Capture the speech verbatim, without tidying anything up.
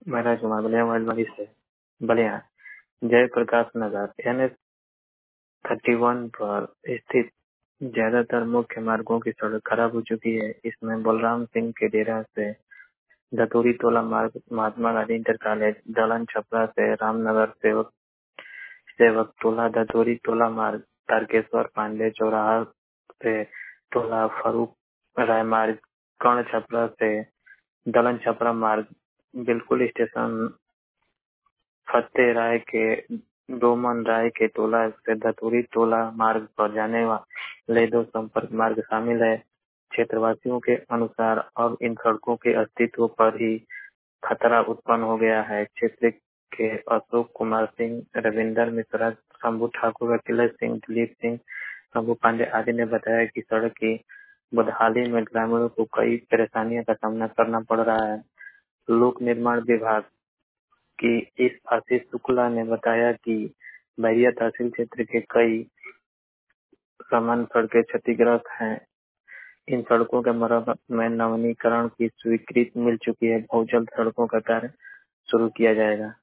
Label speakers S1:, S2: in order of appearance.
S1: महाराज Kumar Ballia mobile से Ballia Jayprakash Nagar N H thirty one पर स्थित ज्यादातर मुख्य मार्गों की सड़क खराब हो चुकी है। इसमें बलराम सिंह के डेरा से धतूरी टोला मार्ग, महात्मा गांधी इंटर कॉलेज, दलन छपरा से रामनगर सेवक सेवक टोला, धतूरी टोला मार्ग, तारकेश्वर पांडे चौराहा से टोला फरूक राय मार्ग, कर्ण छपरा से दलन छपरा मार्ग, बिल्कुल स्टेशन फतेह राय के डोमन राय के टोला से धतूरी टोला मार्ग पर जाने वाले दो संपर्क मार्ग शामिल है। क्षेत्रवासियों के अनुसार अब इन सड़कों के अस्तित्व पर ही खतरा उत्पन्न हो गया है। क्षेत्र के अशोक कुमार सिंह, रविंदर मिश्रा, शंभू ठाकुर, अखिलेश सिंह, दिलीप सिंह, शंभू पांडे आदि ने बताया कि सड़क की बदहाली में ग्रामीणों को कई परेशानियों का सामना करना पड़ रहा है। लोक निर्माण विभाग की इस आशीष शुक्ला ने बताया कि बैरिया तहसील क्षेत्र के कई सामान्य सड़कें क्षतिग्रस्त हैं। इन सड़कों के मरम्मत में नवीनीकरण की स्वीकृति मिल चुकी है। बहुत जल्द सड़कों का कार्य शुरू किया जाएगा।